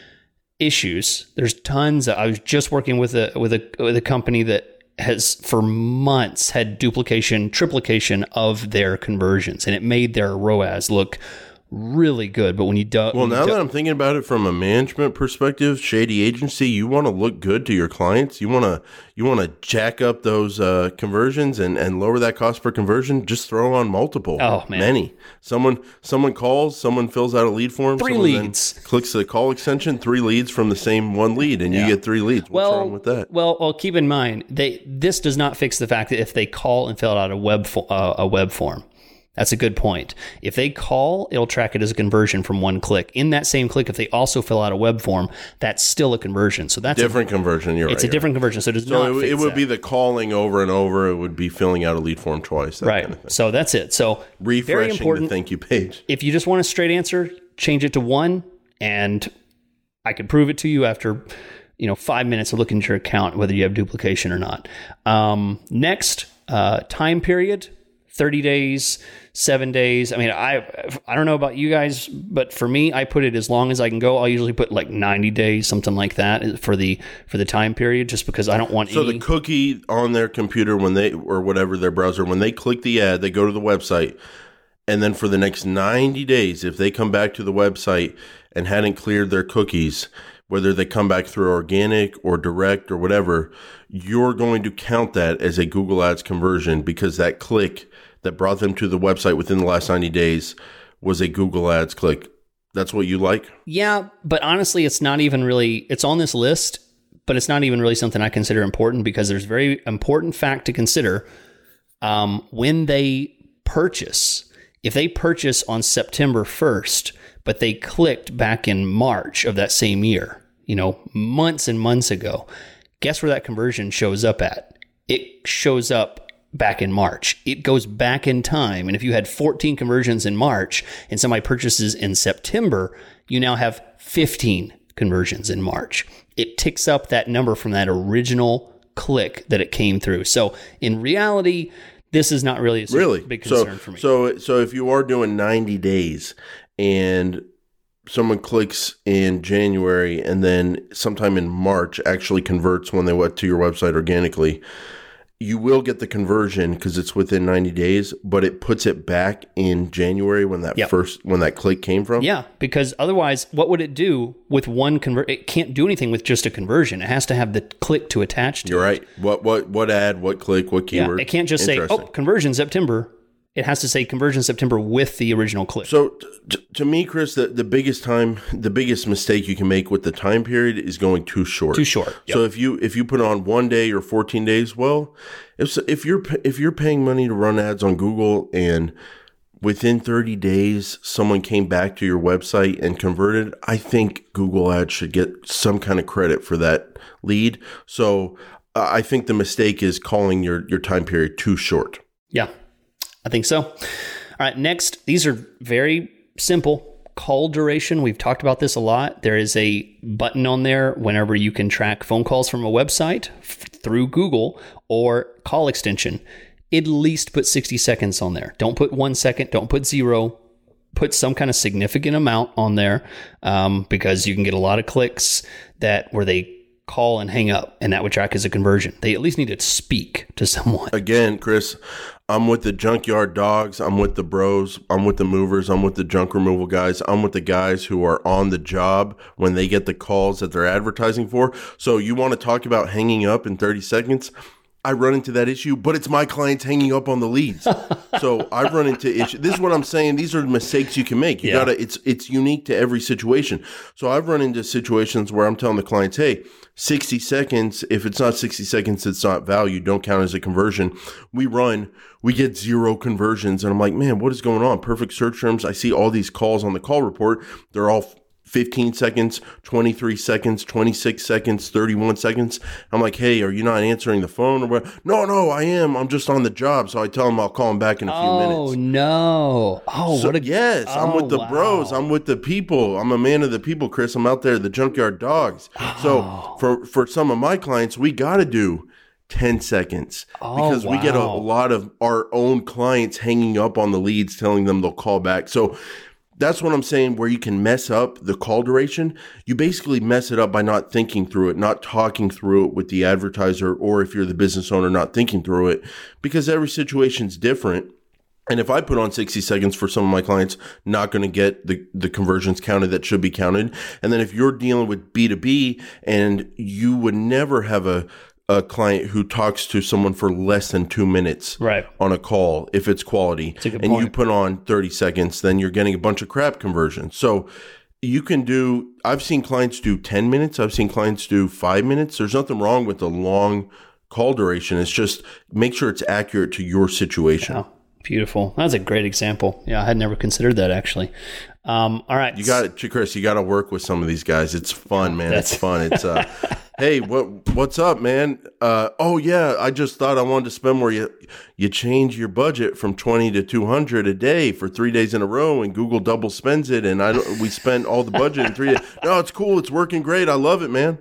issues. There's tons. I was just working with a company that has for months had duplication, triplication of their conversions, and it made their ROAS look really good. But when you don't, that I'm thinking about it from a management perspective, shady agency, you want to look good to your clients. You want to jack up those conversions and lower that cost per conversion. Just throw on multiple. Oh man, many. Someone calls, someone fills out a lead form. 3 leads. Clicks the call extension. 3 leads from the same one lead, and you get 3 leads. What's wrong with that? Well, keep in mind this does not fix the fact that if they call and fill out a web form. That's a good point. If they call, it'll track it as a conversion from one click. In that same click, if they also fill out a web form, that's still a conversion. So that's different conversion. It's a different conversion. So it would be the calling over and over. It would be filling out a lead form twice. That kind of thing. So that's it. So refreshing very important. The thank you page. If you just want a straight answer, change it to 1, and I can prove it to you after 5 minutes of looking at your account whether you have duplication or not. Next, time period. 30 days, 7 days. I mean, I don't know about you guys, but for me, I put it as long as I can go. I'll usually put like 90 days, something like that for the time period, just because I don't want So the cookie on their computer or whatever, their browser, when they click the ad, they go to the website, and then for the next 90 days, if they come back to the website and hadn't cleared their cookies, whether they come back through organic or direct or whatever, you're going to count that as a Google Ads conversion, because that click that brought them to the website within the last 90 days was a Google Ads click. That's what you like? Yeah, but honestly, it's not even really, it's on this list, but it's not even really something I consider important, because there's a very important fact to consider when they purchase. If they purchase on September 1st, but they clicked back in March of that same year, months and months ago, guess where that conversion shows up at? It shows up back in March. It goes back in time. And if you had 14 conversions in March and somebody purchases in September, you now have 15 conversions in March. It ticks up that number from that original click that it came through. So in reality, this is not really a big concern for me. So if you are doing 90 days and someone clicks in January and then sometime in March actually converts when they went to your website organically, you will get the conversion because it's within 90 days, but it puts it back in January when that when that click came from. Yeah, because otherwise, what would it do with one It can't do anything with just a conversion. It has to have the click to attach to. You're right. What ad, what click, what keyword? Yeah, it can't just say, conversion September, it has to say conversion September with the original click. So to me, Chris, the biggest mistake you can make with the time period is going too short. Too short. Yep. So if you put on 1 day or 14 days, well, if you're paying money to run ads on Google and within 30 days someone came back to your website and converted, I think Google Ads should get some kind of credit for that lead. So I think the mistake is calling your time period too short. Yeah, I think so. All right, next, these are very simple. Call duration. We've talked about this a lot. There is a button on there whenever you can track phone calls from a website through Google or call extension. At least put 60 seconds on there. Don't put 1 second. Don't put 0. Put some kind of significant amount on there because you can get a lot of clicks where they call and hang up, and that would track as a conversion. They at least need to speak to someone. Again, Chris, I'm with the junkyard dogs. I'm with the bros. I'm with the movers. I'm with the junk removal guys. I'm with the guys who are on the job when they get the calls that they're advertising for. So you want to talk about hanging up in 30 seconds? I run into that issue, but it's my clients hanging up on the leads. So I run into issues. This is what I'm saying. These are mistakes you can make. You gotta. It's unique to every situation. So I've run into situations where I'm telling the clients, hey, 60 seconds. If it's not 60 seconds, it's not value. Don't count as a conversion. We get 0 conversions. And I'm like, man, what is going on? Perfect search terms. I see all these calls on the call report. They're all 15 seconds, 23 seconds, 26 seconds, 31 seconds. I'm like, hey, are you not answering the phone? Or what? No, I am. I'm just on the job. So I tell them I'll call them back in a few minutes. Oh, no. Yes, I'm with the bros. I'm with the people. I'm a man of the people, Chris. I'm out there, the junkyard dogs. So for some of my clients, we got to do 10 seconds because we get a lot of our own clients hanging up on the leads, telling them they'll call back. So that's what I'm saying, where you can mess up the call duration. You basically mess it up by not thinking through it, not talking through it with the advertiser, or if you're the business owner, not thinking through it, because every situation's different. And if I put on 60 seconds for some of my clients, not going to get the conversions counted that should be counted. And then if you're dealing with B2B and you would never have a client who talks to someone for less than 2 minutes on a call, if it's quality, and you put on 30 seconds, then you're getting a bunch of crap conversions. So you can I've seen clients do 10 minutes. I've seen clients do 5 minutes. There's nothing wrong with the long call duration. It's just make sure it's accurate to your situation. Wow. Beautiful. That's a great example. Yeah, I had never considered that actually. All right. You got it, Chris. You got to work with some of these guys. It's fun, man. It's fun. It's hey, what's up, man? Oh yeah, I just thought I wanted to spend more. You change your budget from 20 to 200 a day for 3 days in a row, and Google double spends it, and we spent all the budget in 3 days. No, it's cool. It's working great. I love it, man.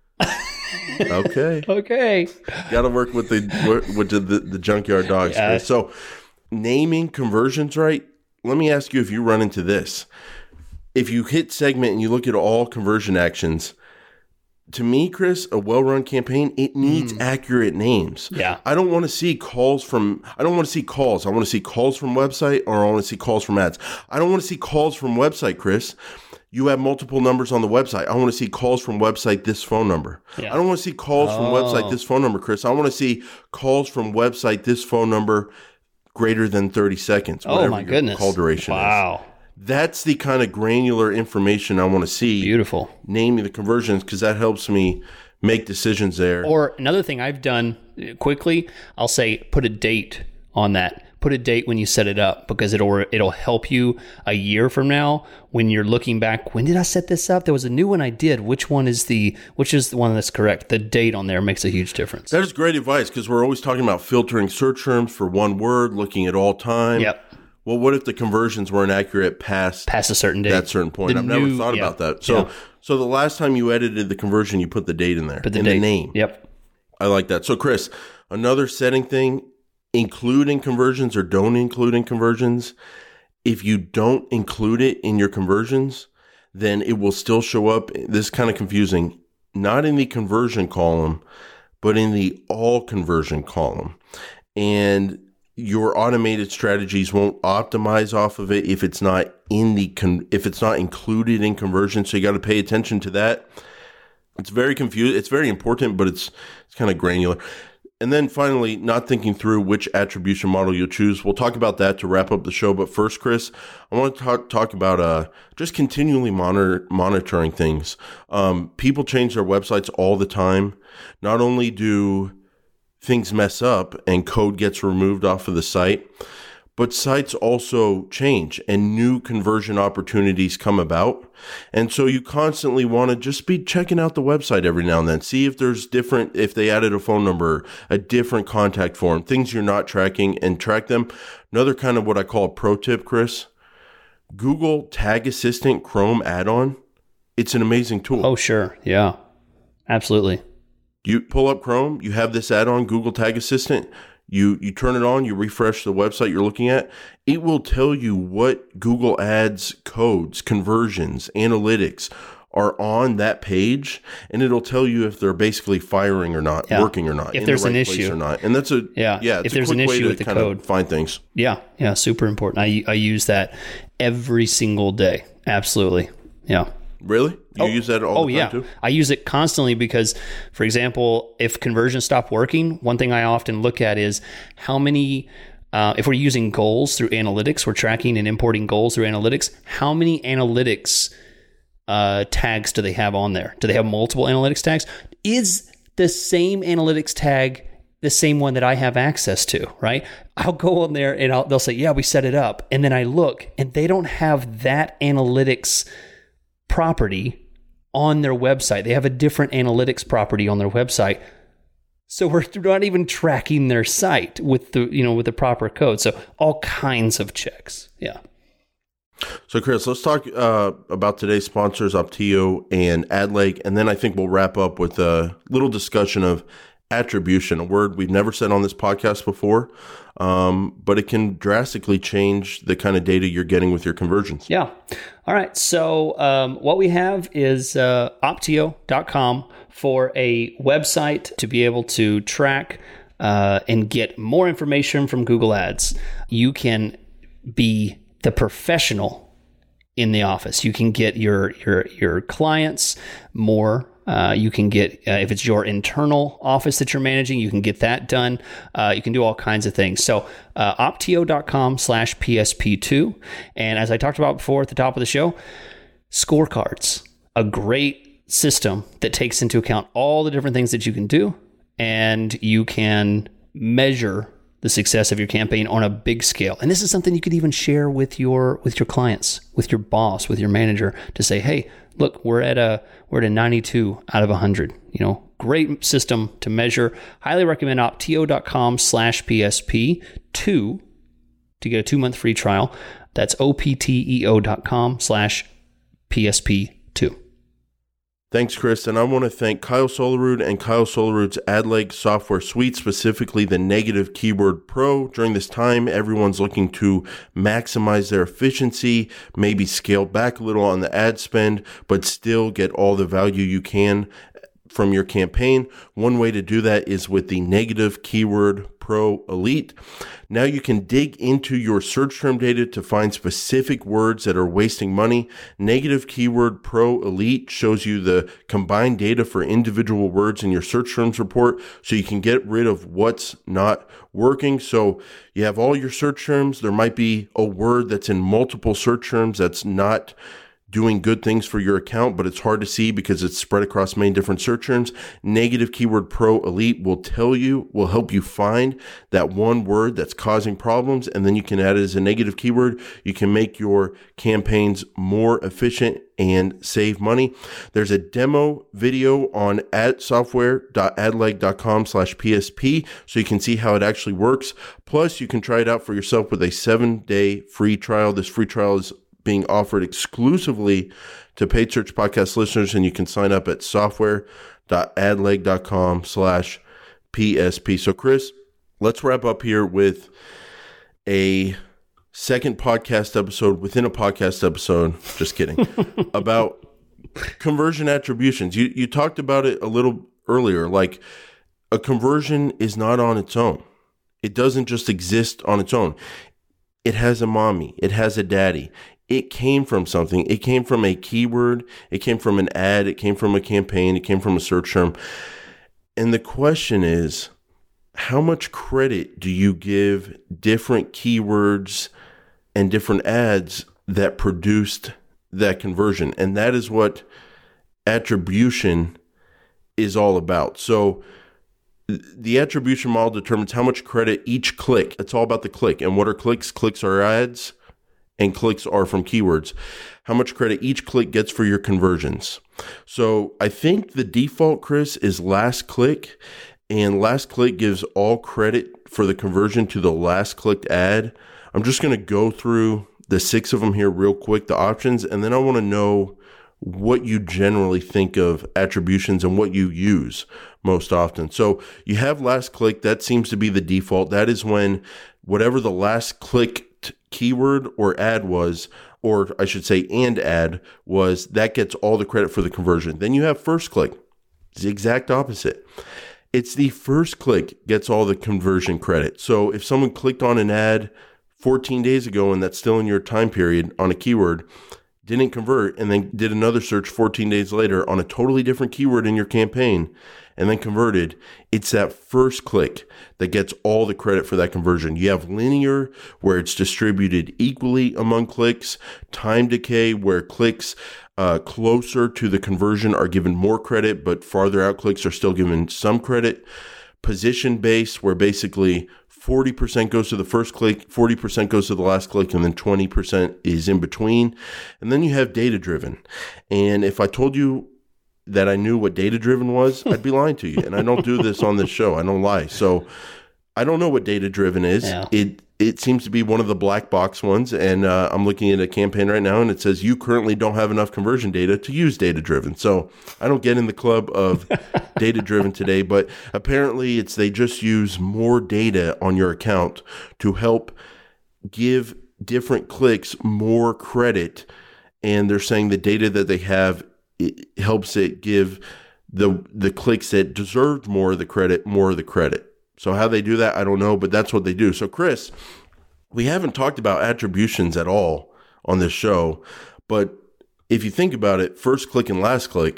Okay. Got to work with the junkyard dogs. Yeah. So naming conversions right. Let me ask you if you run into this. If you hit segment and you look at all conversion actions, to me, Chris, a well-run campaign, it needs accurate names. Yeah. I don't want to see calls. I want to see calls from website, or I want to see calls from ads. I don't want to see calls from website, Chris. You have multiple numbers on the website. I want to see calls from website, this phone number. Yeah. I don't want to see calls from website, this phone number, Chris. I want to see calls from website, this phone number, greater than 30 seconds. Oh, my goodness. Call duration is. Wow. That's the kind of granular information I want to see. Beautiful. Naming the conversions, because that helps me make decisions there. Or another thing I've done quickly, I'll say put a date on that. Put a date when you set it up, because it'll help you a year from now when you're looking back. When did I set this up? There was a new one I did. Which is the one that's correct? The date on there makes a huge difference. That is great advice, because we're always talking about filtering search terms for one word, looking at all time. Yep. Well, what if the conversions weren't accurate past a certain date? That certain point. I've never thought about that. So the last time you edited the conversion, you put the date in there. Put the date. The name. Yep. I like that. So Chris, another setting thing, include in conversions or don't include in conversions. If you don't include it in your conversions, then it will still show up. This is kind of confusing. Not in the conversion column, but in the all conversion column. And your automated strategies won't optimize off of it if it's not if it's not included in conversion. So you got to pay attention to that. It's very confusing. It's very important, but it's kind of granular. And then finally, not thinking through which attribution model you'll choose. We'll talk about that to wrap up the show. But first, Chris, I want to talk about just continually monitoring things. People change their websites all the time. Not only do things mess up and code gets removed off of the site, but sites also change and new conversion opportunities come about. And so you constantly want to just be checking out the website every now and then. See if there's if they added a phone number, a different contact form, things you're not tracking, and track them. Another kind of what I call a pro tip, Chris, Google Tag Assistant Chrome add-on. It's an amazing tool. Oh, sure. Yeah, absolutely. You pull up Chrome, you have this add-on, Google Tag Assistant. You turn it on, you refresh the website you're looking at. It will tell you what Google Ads codes, conversions, analytics are on that page, and it'll tell you if they're basically firing or not, working or not, if there's an issue or not. And that's it's if there's an issue with the code, find things. Yeah, super important. I use that every single day. Absolutely, yeah. Really? You use that all the time too? I use it constantly because, for example, if conversions stop working, one thing I often look at is how many, if we're using goals through analytics, we're tracking and importing goals through analytics, how many analytics tags do they have on there? Do they have multiple analytics tags? Is the same analytics tag the same one that I have access to, right? I'll go on there and they'll say, yeah, we set it up. And then I look and they don't have that analytics property on their website. They have a different analytics property on their website. So we're not even tracking their site with the proper code. So all kinds of checks. Yeah. So Chris, let's talk about today's sponsors, Opteo and AdLake. And then I think we'll wrap up with a little discussion of attribution, a word we've never said on this podcast before, but it can drastically change the kind of data you're getting with your conversions. Yeah. All right. So what we have is Opteo.com for a website to be able to track and get more information from Google Ads. You can be the professional in the office. You can get your clients more. You can get, if it's your internal office that you're managing, you can get that done. You can do all kinds of things. So Opteo.com/PSP2. And as I talked about before at the top of the show, scorecards, a great system that takes into account all the different things that you can do. And you can measure the success of your campaign on a big scale. And this is something you could even share with your clients, with your boss, with your manager, to say, hey, look, we're at a 92 out of 100. Great system to measure. Highly recommend Opteo.com/PSP2 to get a 2-month free trial. That's OPTEO.com/PSP2. Thanks, Chris. And I want to thank Kyle Solarud and Kyle Solarud's AdLake software suite, specifically the Negative Keyword Pro. During this time, everyone's looking to maximize their efficiency, maybe scale back a little on the ad spend, but still get all the value you can from your campaign. One way to do that is with the Negative Keyword Pro Elite. Now you can dig into your search term data to find specific words that are wasting money. Negative Keyword Pro Elite shows you the combined data for individual words in your search terms report, so you can get rid of what's not working. So you have all your search terms. There might be a word that's in multiple search terms that's not doing good things for your account, but it's hard to see because it's spread across many different search terms. Negative Keyword Pro Elite will help you find that one word that's causing problems, and then you can add it as a negative keyword. You can make your campaigns more efficient and save money. There's a demo video on software.adlake.com/PSP, so you can see how it actually works. Plus, you can try it out for yourself with a 7-day free trial. This free trial is being offered exclusively to Paid Search Podcast listeners, and you can sign up at software.adlake.com/PSP. So Chris, let's wrap up here with a second podcast episode within a podcast episode. Just kidding. About conversion attributions. You talked about it a little earlier. Like, a conversion is not on its own. It doesn't just exist on its own. It has a mommy. It has a daddy. It came from something. It came from a keyword. It came from an ad. It came from a campaign. It came from a search term. And the question is, how much credit do you give different keywords and different ads that produced that conversion? And that is what attribution is all about. So the attribution model determines how much credit each click. It's all about the click. And what are clicks? Clicks are ads, and clicks are from keywords. How much credit each click gets for your conversions. So I think the default, Chris, is last click, and last click gives all credit for the conversion to the last clicked ad. I'm just going to go through the 6 of them here real quick, the options, and then I want to know what you generally think of attributions and what you use most often. So you have last click. That seems to be the default. That is when whatever the last clicked keyword or ad was, or I should say and ad was, that gets all the credit for the conversion. Then you have first click. It's the exact opposite. It's the first click gets all the conversion credit. So if someone clicked on an ad 14 days ago and that's still in your time period on a keyword, didn't convert, and then did another search 14 days later on a totally different keyword in your campaign and then converted, it's that first click that gets all the credit for that conversion. You have linear, where it's distributed equally among clicks, time decay, where clicks closer to the conversion are given more credit, but farther out clicks are still given some credit, position based, where basically 40% goes to the first click, 40% goes to the last click, and then 20% is in between. And then you have data-driven. And if I told you that I knew what data-driven was, I'd be lying to you. And I don't do this on this show. I don't lie. So I don't know what data-driven is. Yeah. It seems to be one of the black box ones. And I'm looking at a campaign right now, and it says you currently don't have enough conversion data to use data-driven. So I don't get in the club of data-driven today, but apparently they just use more data on your account to help give different clicks more credit. And they're saying the data that they have, it helps it give the clicks that deserved more of the credit. So how they do that, I don't know, but that's what they do. So Chris, we haven't talked about attributions at all on this show, but if you think about it, first click and last click,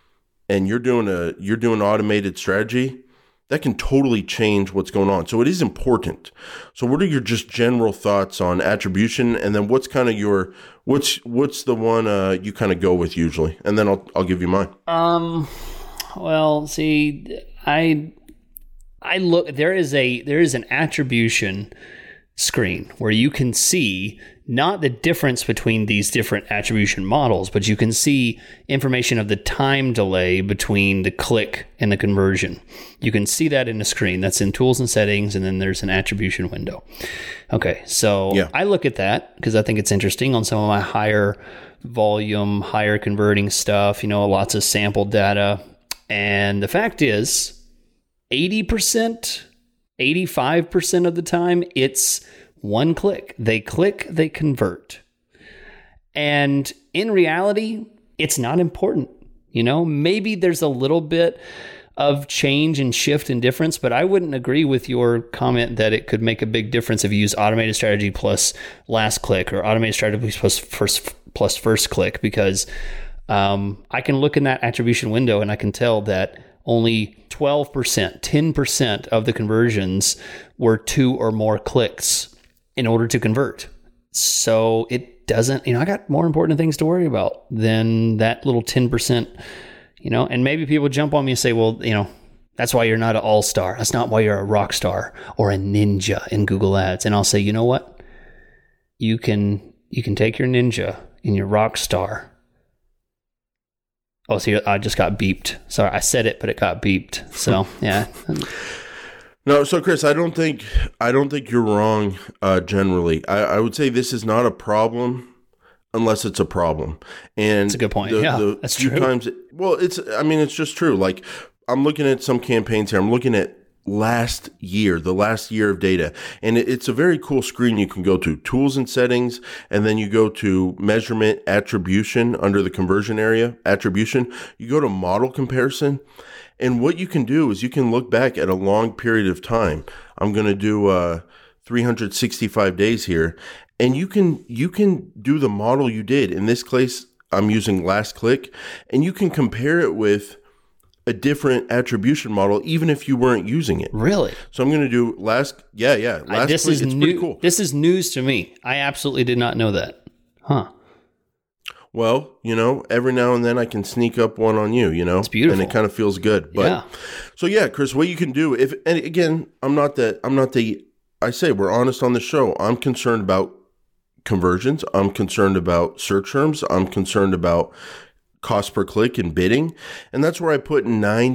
and you're doing automated strategy, that can totally change what's going on. So it is important. So what are your just general thoughts on attribution? And then what's kind of what's the one you kind of go with usually? And then I'll give you mine. Well, see, I look, there is an attribution screen where you can see not the difference between these different attribution models, but you can see information of the time delay between the click and the conversion. You can see that in the screen. That's in tools and settings, and then there's an attribution window. Okay, so yeah. I look at that because I think it's interesting on some of my higher volume, higher converting stuff, lots of sample data. And the fact is, 80%, 85% of the time, it's one click. They click, they convert. And in reality, it's not important. Maybe there's a little bit of change and shift and difference, but I wouldn't agree with your comment that it could make a big difference if you use automated strategy plus last click or automated strategy plus first click, because I can look in that attribution window and I can tell that only 12%, 10% of the conversions were 2 or more clicks in order to convert. So it doesn't, I got more important things to worry about than that little 10%, and maybe people jump on me and say, well, that's why you're not an all-star. That's not why you're a rock star or a ninja in Google Ads. And I'll say, you know what? You can take your ninja and your rock star. Oh, see, I just got beeped. Sorry, I said it, but it got beeped. So, yeah. No, so Chris, I don't think you're wrong. Generally, I would say this is not a problem unless it's a problem. And that's a good point. That's true. Times, it's just true. Like, I'm looking at some campaigns here. I'm looking at the last year of data. And it's a very cool screen you can go to, tools and settings, and then you go to measurement attribution under the conversion area, attribution. You go to model comparison. And what you can do is you can look back at a long period of time. I'm going to do 365 days here. And you can do the model you did. In this case, I'm using last click. And you can compare it with a different attribution model, even if you weren't using it. Really? So I'm going to do last this click. is It's new. pretty cool. This is news to me. I absolutely did not know that. Huh. Well, every now and then I can sneak up one on you, It's beautiful. and it kind of feels good. But Yeah. So yeah, Chris, what you can do and again, I say we're honest on the show. I'm concerned about conversions. I'm concerned about search terms. I'm concerned about cost per click and bidding. And that's where I put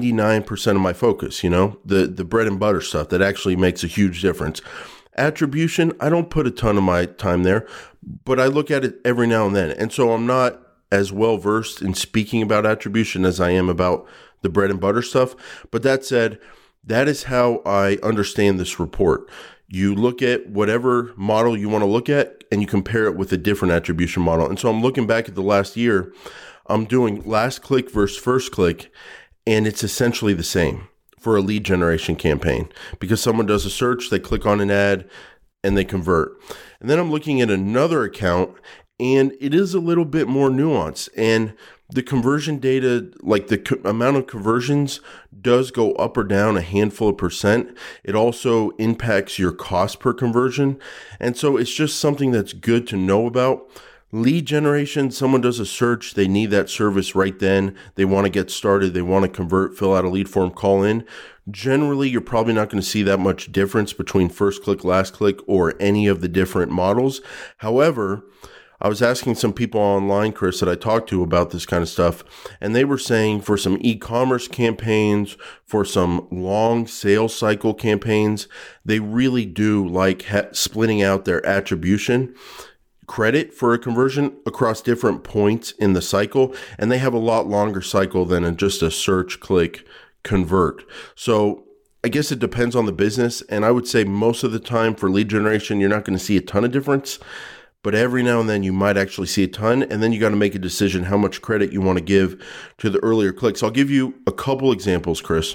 99% of my focus, the bread and butter stuff that actually makes a huge difference. Attribution, I don't put a ton of my time there, but I look at it every now and then. And so I'm not as well versed in speaking about attribution as I am about the bread and butter stuff. But that said, that is how I understand this report. You look at whatever model you want to look at and you compare it with a different attribution model. And so I'm looking back at the last year, I'm doing last click versus first click, and it's essentially the same for a lead generation campaign because someone does a search, they click on an ad, and they convert. And then I'm looking at another account, and it is a little bit more nuanced. And the conversion data, like the amount of conversions, does go up or down a handful of percent. It also impacts your cost per conversion. And so it's just something that's good to know about. Lead generation, someone does a search, they need that service right then. They want to get started, they want to convert, fill out a lead form, call in. Generally, you're probably not going to see that much difference between first click, last click, or any of the different models. However, I was asking some people online, Chris, that I talked to about this kind of stuff, and they were saying for some e-commerce campaigns, for some long sales cycle campaigns, they really do like splitting out their attribution credit for a conversion across different points in the cycle, and they have a lot longer cycle than just a search, click, convert. So I guess it depends on the business, and I would say most of the time for lead generation, you're not going to see a ton of difference, but every now and then you might actually see a ton, and then you got to make a decision how much credit you want to give to the earlier clicks. I'll give you a couple examples, Chris.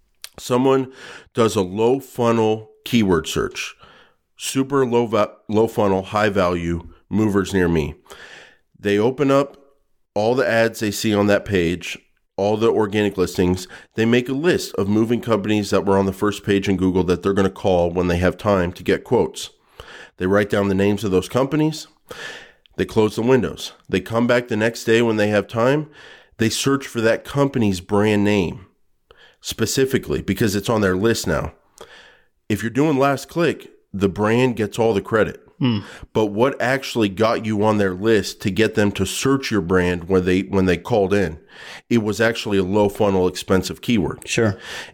Someone does a low funnel keyword search, super low funnel, high value movers near me. They open up all the ads they see on that page, all the organic listings. They make a list of moving companies that were on the first page in Google that they're going to call when they have time to get quotes. They write down the names of those companies. They close the windows. They come back the next day when they have time. They search for that company's brand name specifically because it's on their list now. If you're doing last click, the brand gets all the credit. But what actually got you on their list to get them to search your brand when they called in, it was actually a low funnel expensive keyword. Sure.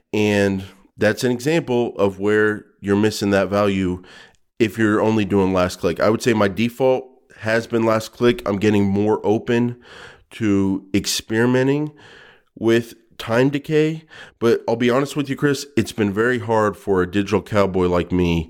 And that's an example of where you're missing that value if you're only doing last click. I would say my default has been last click. I'm getting more open to experimenting with time decay, but I'll be honest with you, Chris, it's been very hard for a digital cowboy like me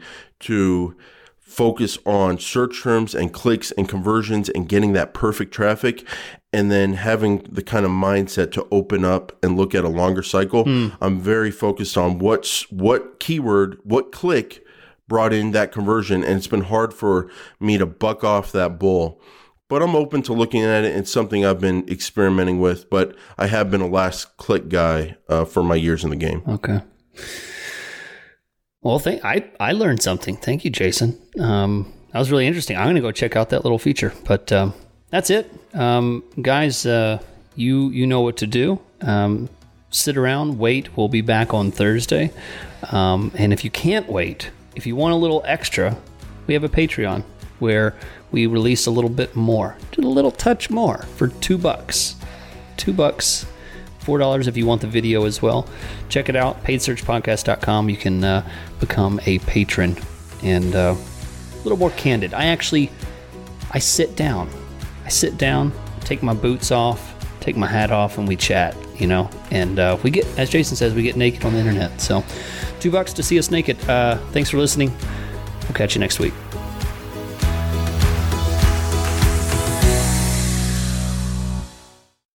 to focus on search terms and clicks and conversions and getting that perfect traffic, and then having the kind of mindset to open up and look at a longer cycle. I'm very focused on what keyword, what click brought in that conversion, and it's been hard for me to buck off that bull. But I'm open to looking at it. It's something I've been experimenting with, but I have been a last click guy for my years in the game. Okay. Well, I learned something. Thank you, Jason. That was really interesting. I'm going to go check out that little feature. But that's it. Guys, you know what to do. Sit around, wait. We'll be back on Thursday. And if you can't wait, if you want a little extra, we have a Patreon where we release a little bit more, just a little touch more for $2. $2. $4 if you want the video as well. Check it out, paidsearchpodcast.com. You can become a patron and a little more candid. I sit down, take my boots off, take my hat off, and we chat, and we get, as Jason says, we get naked on the internet. So $2 to see us naked. Thanks for listening. We'll catch you next week.